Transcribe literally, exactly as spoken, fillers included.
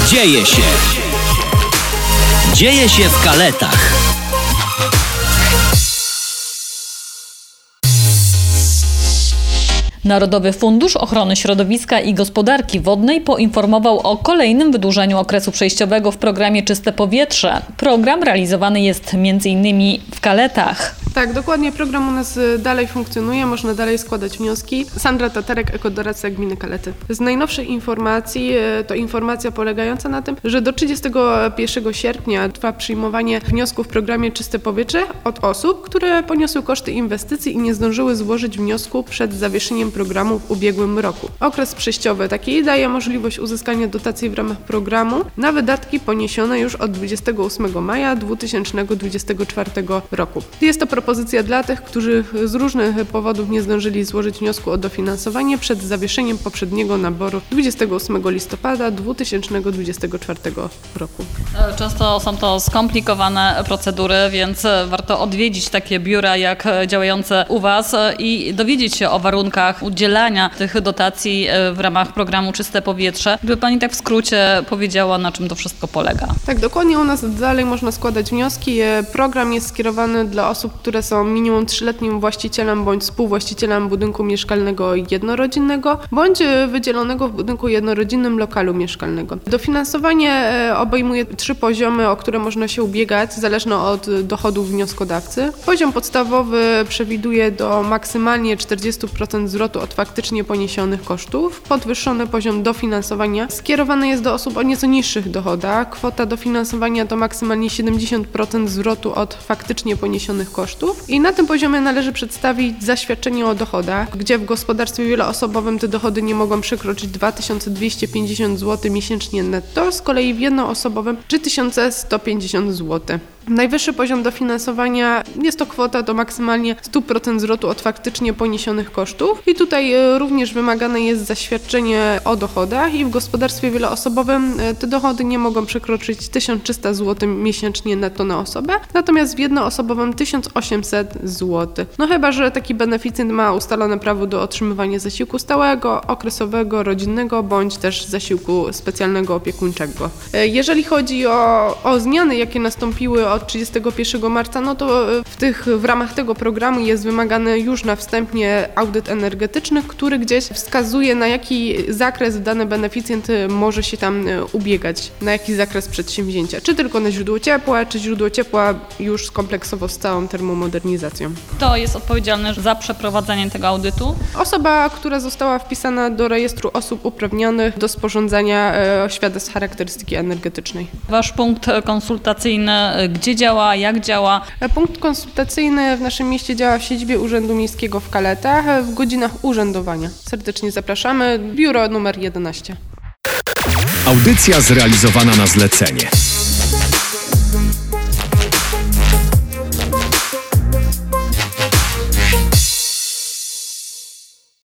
Dzieje się. Dzieje się w Kaletach. Narodowy Fundusz Ochrony Środowiska i Gospodarki Wodnej poinformował o kolejnym wydłużeniu okresu przejściowego w programie Czyste Powietrze. Program realizowany jest między innymi w Kaletach. Tak, dokładnie. Program u nas dalej funkcjonuje, można dalej składać wnioski. Sandra Tatarek, ekodoradca gminy Kalety. Z najnowszej informacji to informacja polegająca na tym, że do trzydziestego pierwszego sierpnia trwa przyjmowanie wniosków w programie Czyste Powietrze od osób, które poniosły koszty inwestycji i nie zdążyły złożyć wniosku przed zawieszeniem programu w ubiegłym roku. Okres przejściowy taki daje możliwość uzyskania dotacji w ramach programu na wydatki poniesione już od dwudziestego ósmego maja dwa tysiące dwudziestego czwartego roku. Jest to propozycja dla tych, którzy z różnych powodów nie zdążyli złożyć wniosku o dofinansowanie przed zawieszeniem poprzedniego naboru dwudziestego ósmego listopada dwa tysiące dwudziestego czwartego roku. Często są to skomplikowane procedury, więc warto odwiedzić takie biura jak działające u Was i dowiedzieć się o warunkach udzielania tych dotacji w ramach programu Czyste Powietrze. Gdyby Pani tak w skrócie powiedziała, na czym to wszystko polega. Tak, dokładnie u nas dalej można składać wnioski. Program jest skierowany dla osób, które są minimum trzyletnim właścicielem bądź współwłaścicielem budynku mieszkalnego jednorodzinnego bądź wydzielonego w budynku jednorodzinnym lokalu mieszkalnego. Dofinansowanie obejmuje trzy poziomy, o które można się ubiegać, zależne od dochodów wnioskodawcy. Poziom podstawowy przewiduje do maksymalnie czterdzieści procent zwrotu od faktycznie poniesionych kosztów. Podwyższony poziom dofinansowania skierowany jest do osób o nieco niższych dochodach. Kwota dofinansowania to maksymalnie siedemdziesiąt procent zwrotu od faktycznie poniesionych kosztów. I na tym poziomie należy przedstawić zaświadczenie o dochodach, gdzie w gospodarstwie wieloosobowym te dochody nie mogą przekroczyć dwa tysiące dwieście pięćdziesiąt złotych miesięcznie netto, z kolei w jednoosobowym trzy tysiące sto pięćdziesiąt złotych. Najwyższy poziom dofinansowania jest to kwota do maksymalnie sto procent zwrotu od faktycznie poniesionych kosztów i tutaj również wymagane jest zaświadczenie o dochodach i w gospodarstwie wieloosobowym te dochody nie mogą przekroczyć tysiąc trzysta złotych miesięcznie netto na osobę, natomiast w jednoosobowym tysiąc osiemset złotych. No chyba że taki beneficjent ma ustalone prawo do otrzymywania zasiłku stałego, okresowego, rodzinnego bądź też zasiłku specjalnego opiekuńczego. Jeżeli chodzi o, o zmiany, jakie nastąpiły od trzydziestego pierwszego marca, no to w, tych, w ramach tego programu jest wymagany już na wstępie audyt energetyczny, który gdzieś wskazuje, na jaki zakres dany beneficjent może się tam ubiegać, na jaki zakres przedsięwzięcia. Czy tylko na źródło ciepła, czy źródło ciepła już kompleksowo z całą termomodernizacją. Kto jest odpowiedzialny za przeprowadzanie tego audytu? Osoba, która została wpisana do rejestru osób uprawnionych do sporządzania e, świadectw charakterystyki energetycznej. Wasz punkt konsultacyjny, gdzie działa, jak działa? Punkt konsultacyjny w naszym mieście działa w siedzibie Urzędu Miejskiego w Kaletach w godzinach urzędowania. Serdecznie zapraszamy. Biuro numer jedenaście. Audycja zrealizowana na zlecenie.